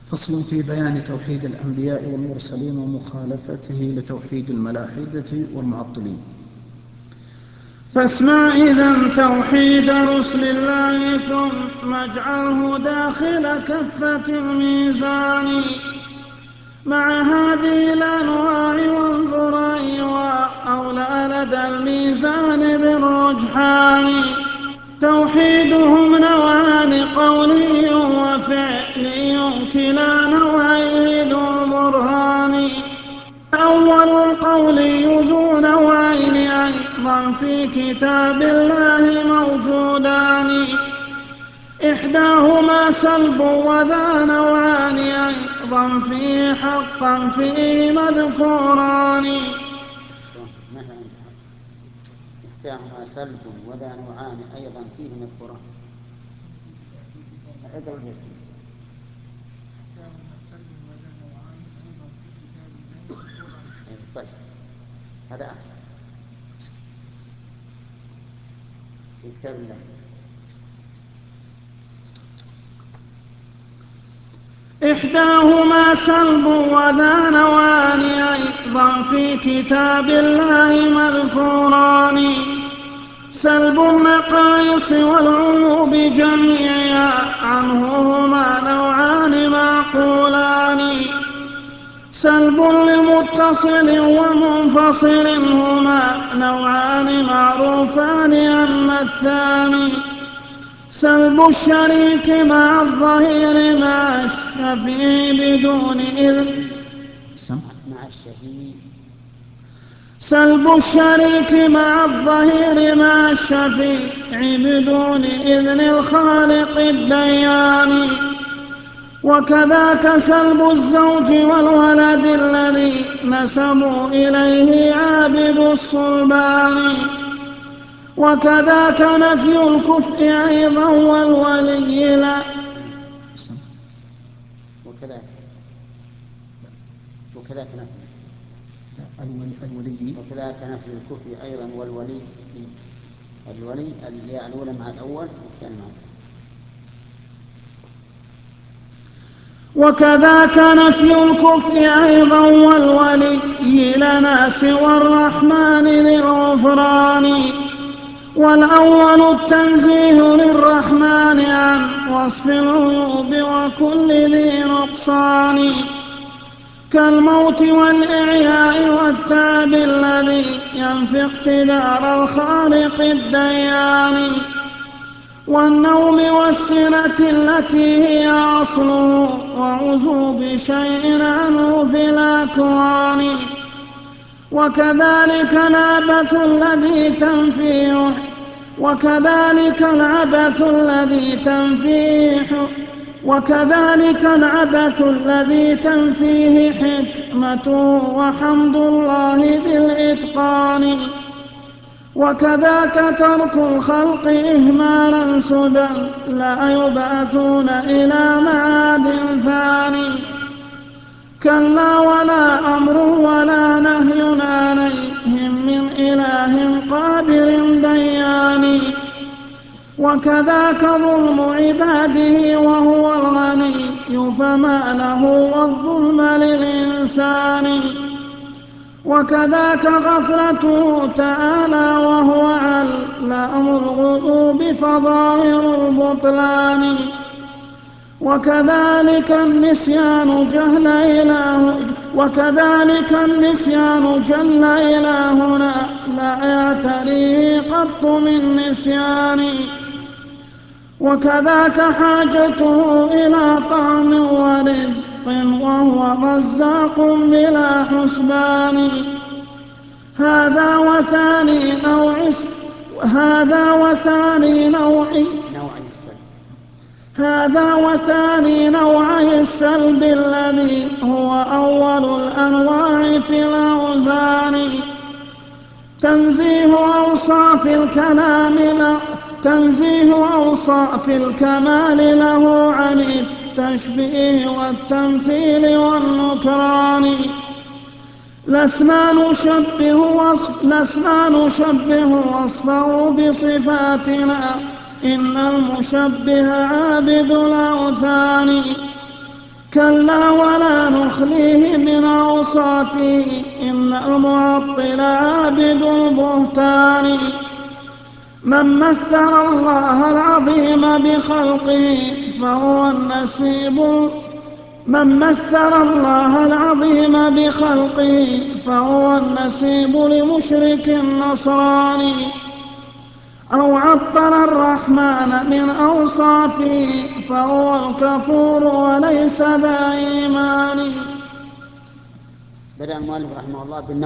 فصل في بيان توحيد الأنبياء والمرسلين ومخالفته لتوحيد الملاحدة والمعطلين. فاسمع إذن توحيد رسل الله ثم اجعله داخل كفة الميزان مع هذه الأنواع وانظر أيها أولى لدى الميزان بالرجحان. توحيدهم نوعان قولي وفعلي كلا نوعيه ذو برهان. الأول القولي ذو نوعين أيضا في كتاب الله موجودان إحداهما سلب وذا نوعان أيضا فيه حقا فيه مذكوران. إحداهما سلب وذا نوعان أيضا فيه مذكوران. طيب هذا أحسن في كتاب الله. إحداهما سلب وذا نوعان أيضا في كتاب الله مذكوران. سلب النقائص والعيوب جميعا عنه هما نوعان معقولان. سلب لمتصل ومنفصل هما نوعان معروفان. أما الثاني سلب الشريك مع الظهير مع الشفيع بدون إذن. سلب الشريك مع الظهير مع الشفيع بدون إذن الخالق الديان. وكذاك سلب الزوج والولد الذي نسبوا إليه عابد الصلبان. وكذاك نفي الكفء أيضا والولي لا. وكذاك نفي الكفء أيضا والولي. الولي الأولى مع الأول والثاني مع الثاني. وكذاك نفي الكفء أيضا والولي لنا سوى الرحمن ذي الغفران. والأول التنزيه للرحمن عن وصف العيوب وكل ذي نقصان كالموت والإعياء والتعب الذي ينفي اقتدار الخالق الديان. والنوم والسنة التي هي أصله وعزوب شيء عنه في الأكوان. وكذلك العبث الذي تنفيه وكذلك العبث الذي تنفيه حكمته وحمد الله ذي الإتقان. وكذاك ترك الخلق إهمالا سدى لا يبعثون إلى معاد ثاني. كلا ولا أمر ولا نهي عليهم من إله قادر ديان. وكذاك ظلم عباده وهو الغني فما له والظلم للإنسان. وكذاك غفلته تعالى وهو علام الغيوب فظاهر البطلان. وكذلك النسيان جل إلهنا لا يعتريه قط من نسيان. وكذاك حاجته إلى طعم ورزق وهو رزاق بلا حسبان. هذا وثاني نوعي السلب الذي هو أول الأنواع في الأوزان. تنزيه أوصاف الكمال له عن التشبيه والتمثيل والنكران. لسنا نشبه وصفه بصفاتنا إن المشبه عابد الأوثان. كلا ولا نخليه من أوصافه إن المعطل عابد البهتان من مثل الله العظيم بخلقه فهو النسيب من مثل الله العظيم بخلقه فهو النسيب لمشرك نصراني أو عطل الرحمن من أوصافه فهو الكفور وليس ذا إيمان. بدأ المؤلف رحمه الله